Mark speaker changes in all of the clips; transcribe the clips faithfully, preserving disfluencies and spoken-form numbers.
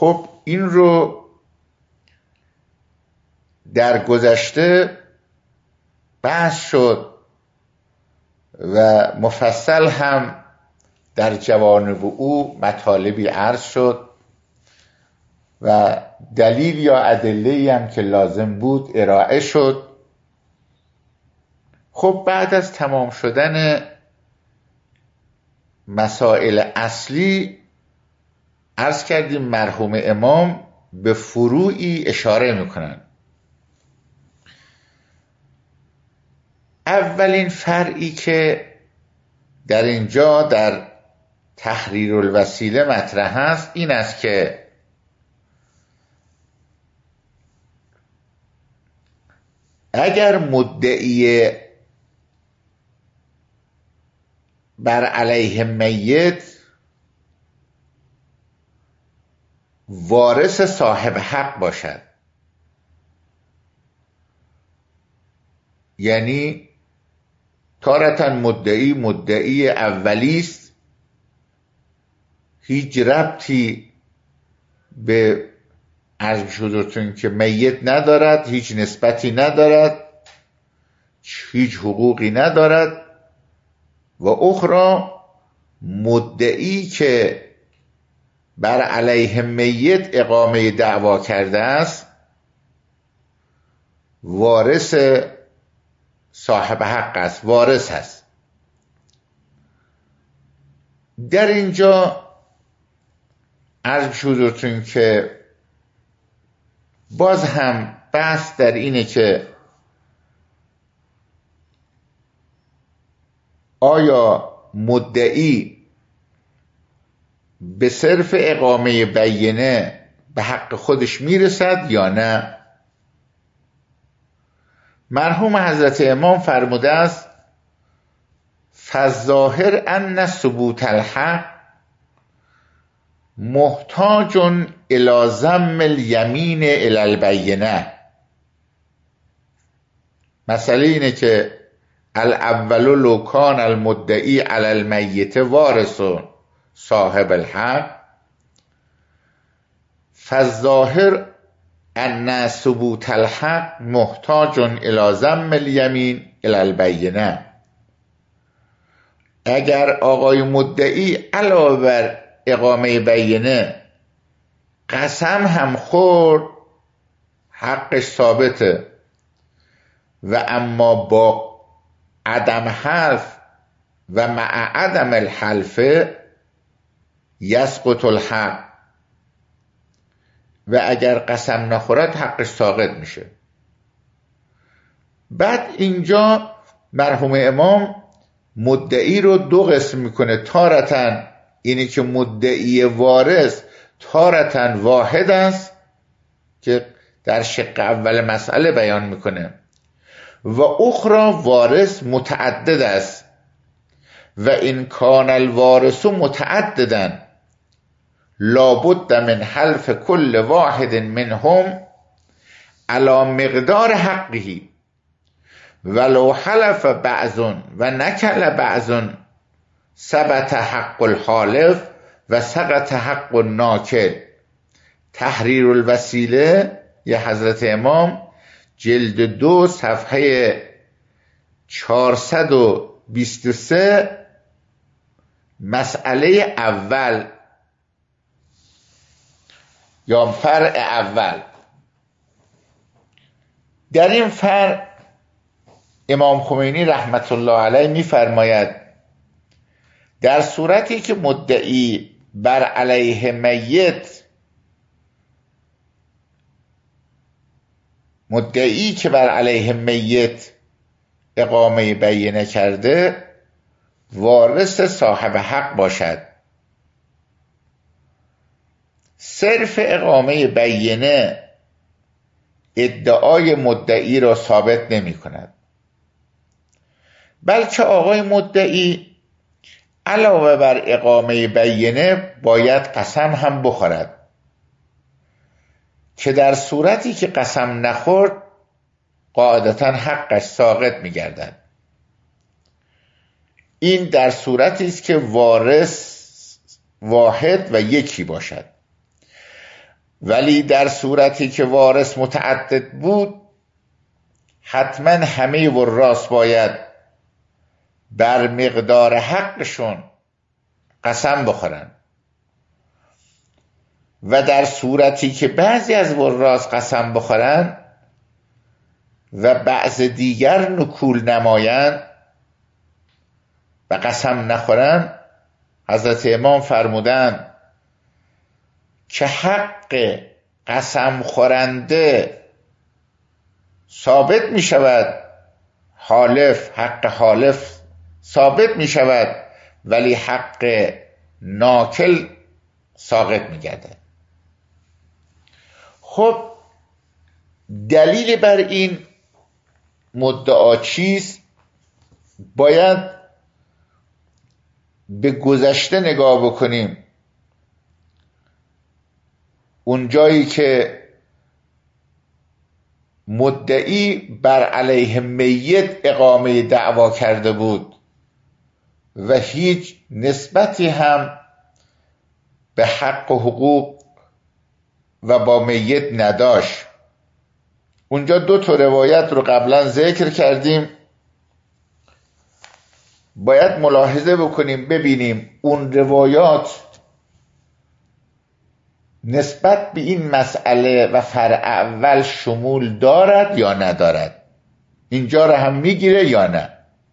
Speaker 1: خب این رو در گذشته بحث شد و مفصل هم در جوانب او مطالبی عرض شد و دلیل یا ادله‌ای هم که لازم بود ارائه شد. خب بعد از تمام شدن مسائل اصلی عرض کردیم مرحوم امام به فروعی اشاره میکنن. اولین فرعی که در اینجا در تحریر الوسیله مطرح است این است که اگر مدعی بر علیه میت وارث صاحب حق باشد، یعنی تارة مدعی مدعی اولی است، هیچ ربطی به عرض شدتون که میت ندارد، هیچ نسبتی ندارد، هیچ حقوقی ندارد، و اخرى مدعی که بر علیه میت اقامه دعوا کرده است وارث صاحب حق است، وارث است. در اینجا عرض شدتون که باز هم بحث در اینه که آیا مدعی به صرف اقامه بینه به حق خودش میرسد یا نه؟ مرحوم حضرت امام فرموده است فالظاهر ان ثبوت الحق محتاج الی ضم الیمین الی البینه. مسئله اینه که الاول لو کان المدعی علی المیت وارث صاحب الحق فالظاهر ان ثبوت الحق محتاج الی ضم الیمین الی البینه. اگر آقای مدعی علاوه بر اقامه بینه قسم هم خورد حقش ثابته، و اما با عدم حلف و مع عدم الحلف یسقط الحق، و اگر قسم نخورد حقش ساقط میشه. بعد اینجا مرحوم امام مدعی رو دو قسم میکنه، تارتن اینی که مدعی وارث تارتن واحد است که در شق اول مسئله بیان میکنه، و اخرى وارث متعدد است، و این کان الوارث متعددا لابد من حلف کل واحد منهم علی مقدار حقه ولو حلف بعض و نکل بعض ثبت حق الحالف و سقط حق الناکل. تحریر الوسیله یا حضرت امام جلد دو صفحه چهارصد و بیست و سه مسئله اول یا فرع اول. در این فرع امام خمینی رحمت الله علیه می‌فرماید در صورتی که مدعی بر علیه میت مدعی که بر علیه میت اقامه بینه کرده وارث صاحب حق باشد، صرف اقامه بینه ادعای مدعی را ثابت نمی کند، بلکه آقای مدعی علاوه بر اقامه بینه باید قسم هم بخورد، که در صورتی که قسم نخورد قاعدتا حقش ساقط می گردد. این در صورتی است که وارث واحد و یکی باشد. ولی در صورتی که وارث متعدد بود حتما همه وراث باید بر مقدار حقشون قسم بخورن و در صورتی که بعضی از وراث قسم بخورن و بعض دیگر نکول نمایند و قسم نخورن، حضرت امام فرمودند که حق قسم خورنده ثابت می شود، حالف حق حالف ثابت می شود، ولی حق ناکل ساقط می گردد. خب دلیل بر این مدعا چیست؟ باید به گذشته نگاه بکنیم. اون جایی که مدعی بر علیه میت اقامه دعوا کرده بود و هیچ نسبتی هم به حق و حقوق و با میت نداشت. اونجا دو تا روایت رو قبلا ذکر کردیم، باید ملاحظه بکنیم ببینیم اون روایات نسبت به این مسئله و فرع اول شمول دارد یا ندارد، اینجا رو هم میگیره یا نه.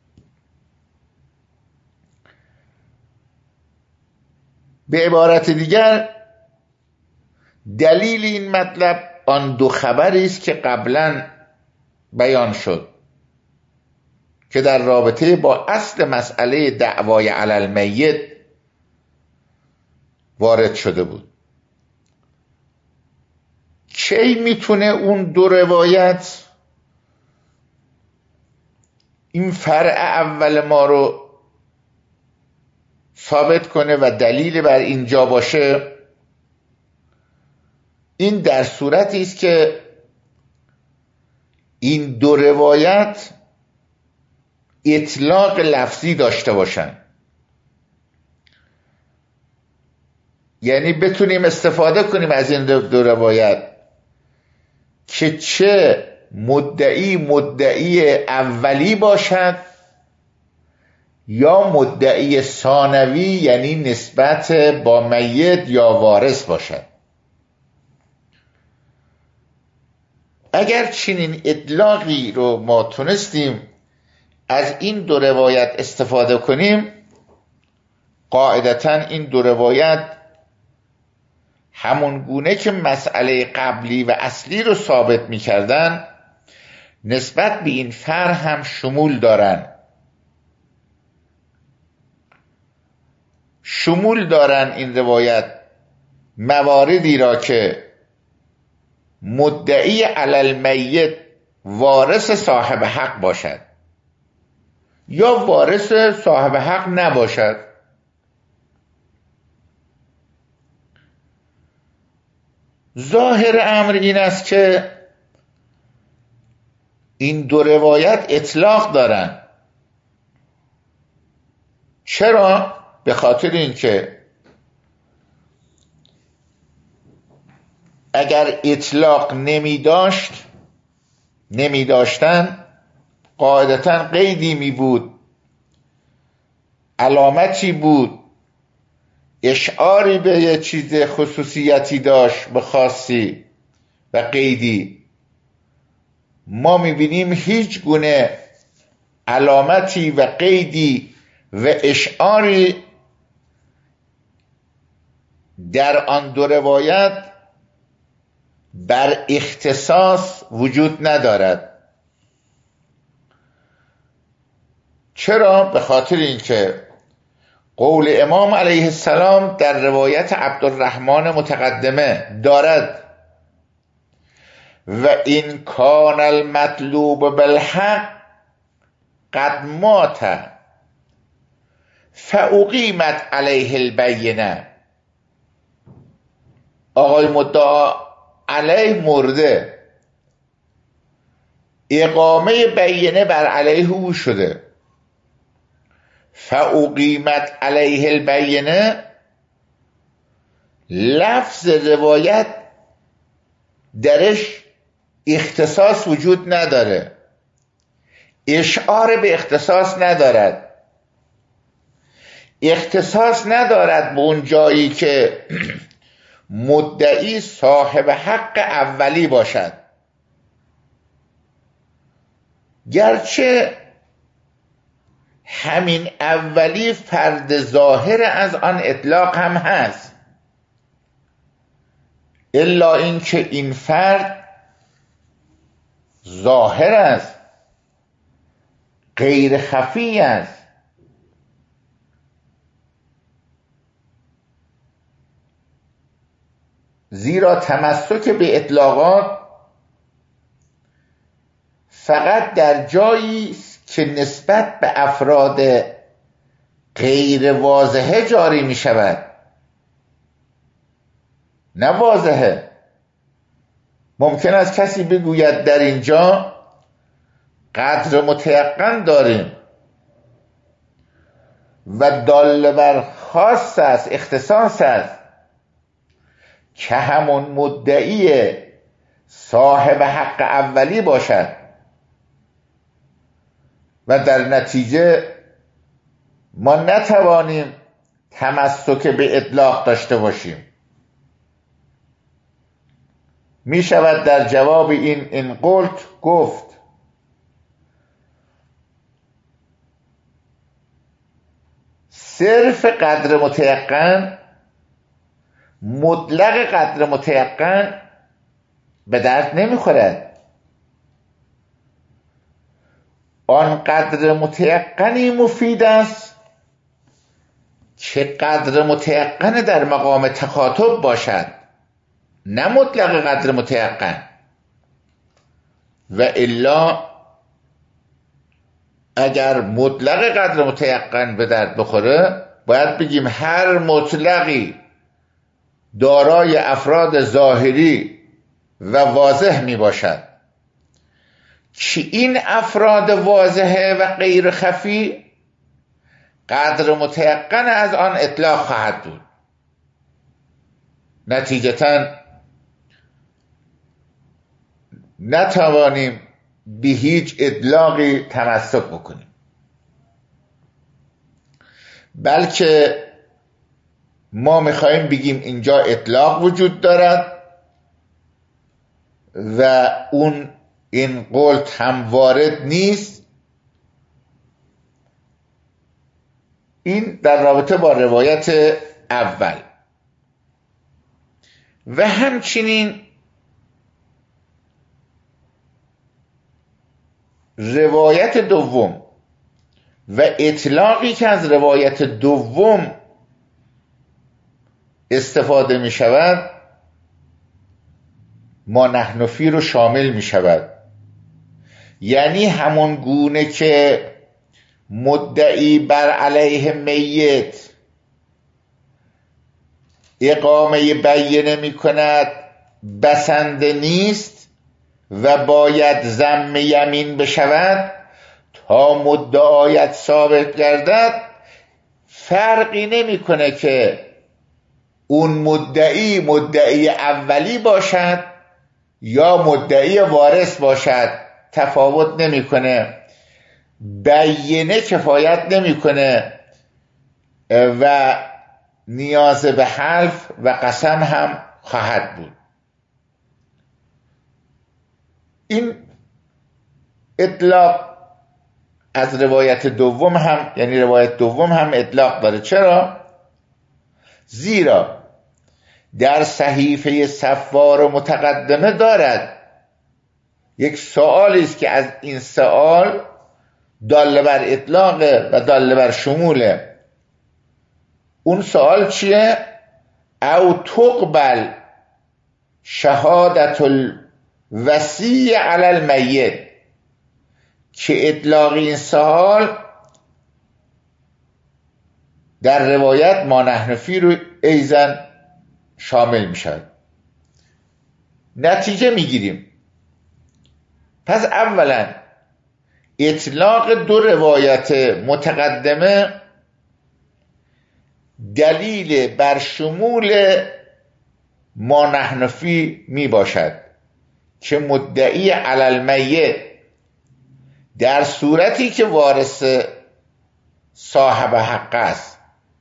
Speaker 1: به عبارت دیگر دلیل این مطلب آن دو خبری است که قبلا بیان شد که در رابطه با اصل مسئله دعوای علی المیت وارد شده بود. کی میتونه اون دو روایت این فرع اول ما رو ثابت کنه و دلیل بر اینجا باشه؟ این در صورتی است که این دو روایت اطلاق لفظی داشته باشن، یعنی بتونیم استفاده کنیم از این دو روایت که چه مدعی مدعی اولی باشد یا مدعی ثانوی، یعنی نسبت با میت یا وارث باشد. اگر چنین اطلاقی رو ما تونستیم از این دو روایت استفاده کنیم، قاعدتاً این دو روایت همون گونه که مسئله قبلی و اصلی رو ثابت می کردن نسبت به این فرع هم شمول دارن شمول دارن این روایت مواردی را که مدعی علی المیت وارث صاحب حق باشد یا وارث صاحب حق نباشد. ظاهر امر این است که این دو روایت اطلاق دارن. چرا؟ به خاطر اینکه اگر اطلاق نمی داشت نمی داشتن قاعدتاً قیدی می بود، علامتی بود، اشعاری به یه چیز خصوصیتی داشت به خاصی و قیدی. ما می بینیم هیچ گونه علامتی و قیدی و اشعاری در آن دو روایت بر اختصاص وجود ندارد. چرا؟ به خاطر اینکه قول امام علیه السلام در روایت عبدالرحمن متقدمه دارد و این کان المطلوب بالحق قد مات فاقیمت علیه البینه. آقای مدعا علیه مرده، اقامه بینه بر علیه او شده. فاقیمت علیه البینه لفظ روایت درش اختصاص وجود نداره، اشعار به اختصاص ندارد، اختصاص ندارد به اون جایی که مدعی صاحب حق اولی باشد، گرچه همین اولی فرد ظاهر از آن اطلاق هم هست، الا اینکه این فرد ظاهر است، غیر خفی است. زیرا تمسک به اطلاقات فقط در جایی که نسبت به افراد غیر واضحه جاری می شود، نه واضحه. ممکن است کسی بگوید در اینجا قدر متیقن داریم و دال بر خاص است، اختصاص است، که همون مدعی صاحب حق اولی باشد و در نتیجه ما نتوانیم تمسک به اطلاق داشته باشیم. می شود در جواب این این قلت گفت صرف قدر متیقن، مطلق قدر متیقن به درد نمی خورد. آن قدر متیقنی مفید است که قدر متیقن در مقام تخاطب باشد، نه مطلق قدر متیقن. و الا اگر مطلق قدر متیقن به درد بخوره، باید بگیم هر مطلقی دارای افراد ظاهری و واضح می باشد که این افراد واضحه و غیر خفی قدر متیقن از آن اطلاق خواهد بود. نتیجتاً نتوانیم به هیچ اطلاقی تمسک بکنیم، بلکه ما میخوایم بگیم اینجا اطلاق وجود دارد و اون این قلت هم وارد نیست. این در رابطه با روایت اول. و همچنین روایت دوم و اطلاقی که از روایت دوم استفاده می شود ما نحن فی رو شامل می شود. یعنی همون گونه که مدعی بر علیه میت اقامه بیینه می کند بسنده نیست و باید ضم یمین بشود تا مدعایت ثابت گردد، فرقی نمی کنه که اون مدعی مدعی اولی باشد یا مدعی وارث باشد، تفاوت نمیکنه، بیینه کفایت نمیکنه و نیاز به حلف و قسم هم خواهد بود. این اطلاق از روایت دوم هم، یعنی روایت دوم هم اطلاق داره. چرا؟ زیرا در صحیفه صفوار و متقدمه دارد یک سوالی است که از این سوال دال بر اطلاق و دال بر شموله. اون سوال چیه؟ او تقبل شهادت الوصی علی المیت، که اطلاق این سوال در روایت ما نحن فی رو ایزن شامل می شود. نتیجه می گیریم پس اولا اطلاق دو روایت متقدمه دلیل بر شمول ما نحن فی می باشد، که مدعی علی المیت در صورتی که وارث صاحب حق است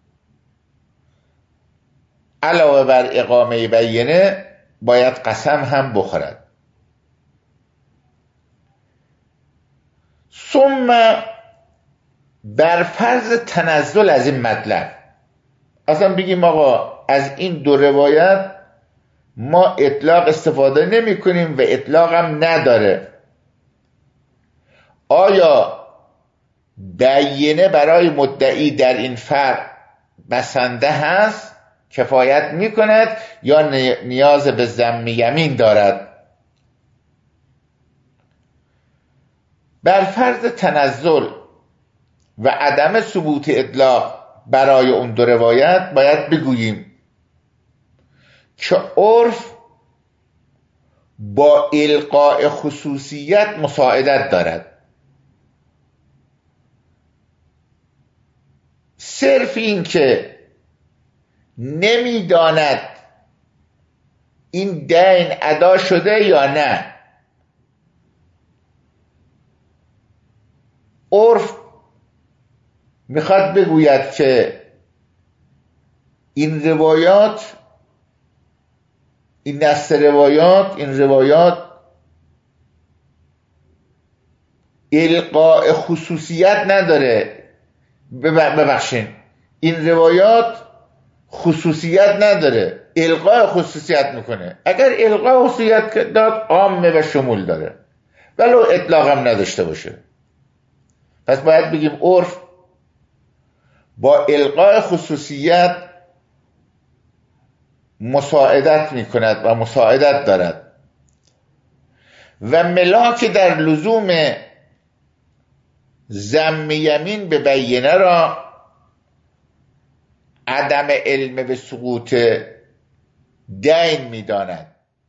Speaker 1: علاوه بر اقامه بینه باید قسم هم بخورد. ثم بر فرض تنزل از این مطلب، اصلا بگیم آقا از این دو روایت ما اطلاق استفاده نمی کنیم و اطلاق هم نداره، آیا بینه برای مدعی در این فرق بسنده هست کفایت می کند یا نیاز به ضم یمین دارد؟ بر فرض تنزل و عدم ثبوت اطلاق برای اون دو روایت باید بگوییم که عرف با القاء خصوصیت مساعدت دارد. صرف این که نمیداند این دین ادا شده یا نه، عرف میخواد بگوید که این روایات، این دست روایات، این روایات القاء خصوصیت نداره. ببخشین، این روایات خصوصیت نداره، القاء خصوصیت میکنه. اگر القاء خصوصیت داد عامه و شمول داره ولو اطلاق هم نداشته باشه. پس باید بگیم عرف با القاء خصوصیت مساعدت میکند و مساعدت دارد و ملاک در لزوم ضم یمین به بینه را عدم علم به سقوط دین میداند.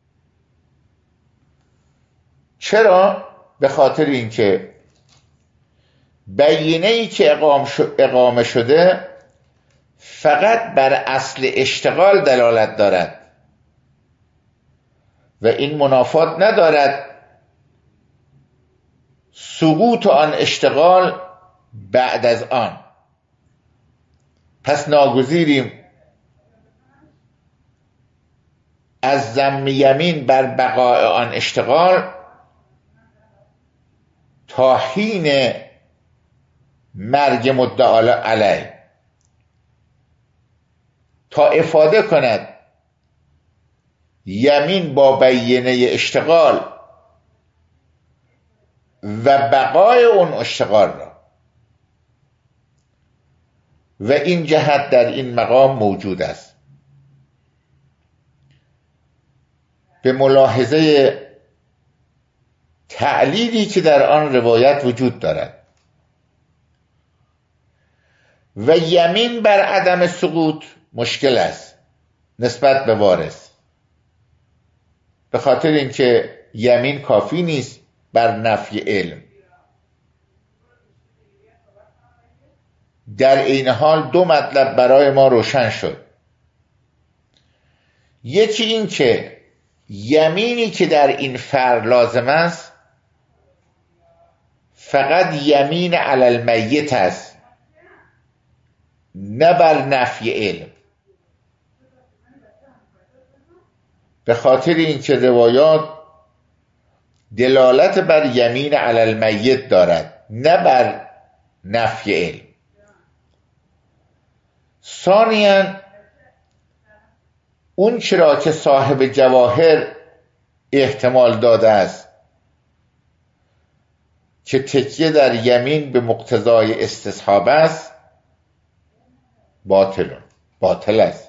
Speaker 1: چرا؟ به خاطر اینکه بینه ای که اقامه شده فقط بر اصل اشتغال دلالت دارد و این منافات ندارد سقوط آن اشتغال بعد از آن. پس ناگزیریم از ضم یمین بر بقاء آن اشتغال تا حین مرگ مدعی علیه، تا افاده کند یمین با بینه اشتغال و بقای اون اشتغال را. و این جهت در این مقام موجود است. به ملاحظه تعلیلی که در آن روایت وجود دارد و یمین بر عدم سقوط مشکل است نسبت به وارث، به خاطر اینکه یمین کافی نیست بر نفی علم. در این حال دو مطلب برای ما روشن شد. یکی این که یمینی که در این فرع لازم است فقط یمین علی المیت است، نه بر نفی علم، به خاطر اینکه روایات دلالت بر یمین علی المیت دارد نه بر نفی علم. ثانیاً اون چرا که صاحب جواهر احتمال داده است که تکیه در یمین به مقتضای استصحاب است باطل باطل است.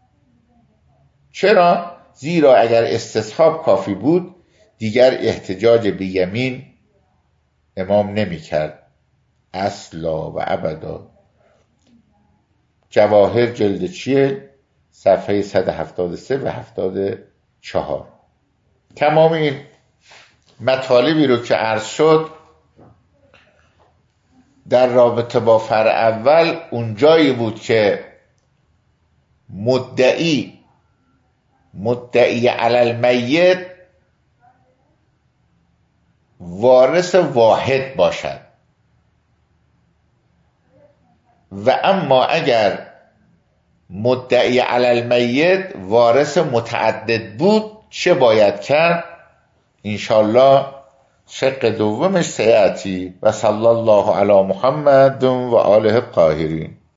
Speaker 1: چرا؟ زیرا اگر استصحاب کافی بود دیگر احتجاج به یمین امام نمی کرد اصلا و ابدا. جواهر جلد چیه؟ صفحه صد و هفتاد و سه و هفتاد و چهار. تمام این مطالبی رو که عرض شد در رابطه با فرع اول اونجایی بود که مدعی مدعی علی المیت وارث واحد باشد. و اما اگر مدعی علی المیت وارث متعدد بود چه باید کرد؟ انشالله شق دومش سیأتی. و صلی الله علی محمد و آله الطاهرین.